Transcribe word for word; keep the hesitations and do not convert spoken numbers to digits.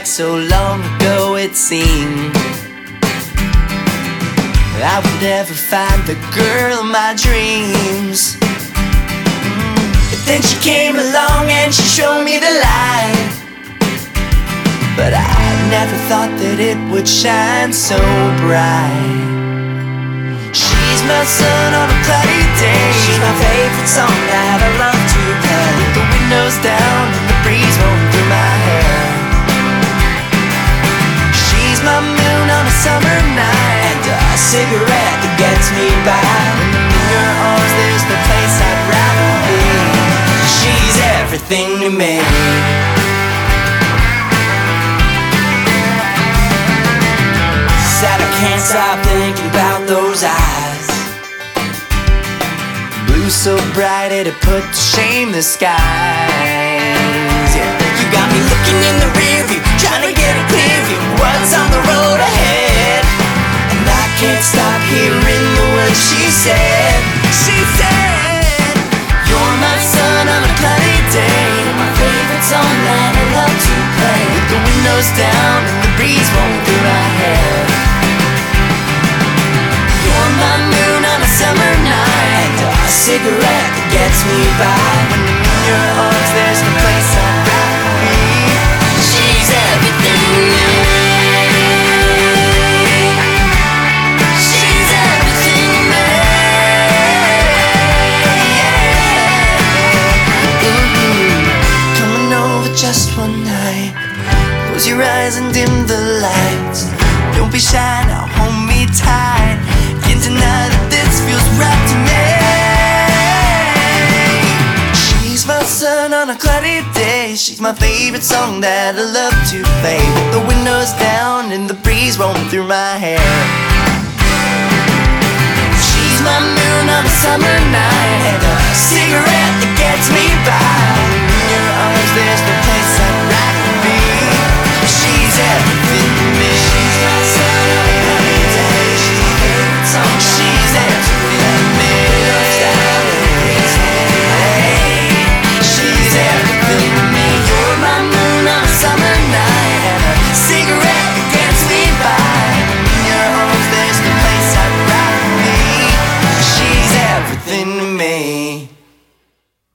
like so long ago it seemed. I would never find the girl of my dreams. But then she came along and she showed me the light. But I never thought that it would shine so bright. She's my sun on a cloudy day. She's my favorite song that I love to play. With the windows down and the breeze blowing through my hair. She's my moon on a summer night, and a cigarette that gets me by. When I'm in your arms, there's no place I'd rather be. She's everything to me. Said I can't stop thinking about those eyes. Blue so bright it'd put to shame the skies. Yeah. You got me looking in the rear view, trying to get a clear view of what's on the road ahead. And I can't stop hearing the words she said. She said, you're my sun on a cloudy day. My favorite song that I love to play. With the windows down and the breeze blowing through my hair. You're my moon on a summer night, and a cigarette that gets me by. When I'm in your arms, there's no place I'd rather be. She's everything to me. She's everything to me. Yeah. Ooh, coming over just one night. Close your eyes and dim the lights. Don't be shy now, hold me tight. Can't deny that this feels right to me. She's my sun on a cloudy day. She's my favorite song that I love to play. With the windows down and the breeze rolling through my hair. She's my moon on a summer night, and a cigarette that gets me by. In your arms there's no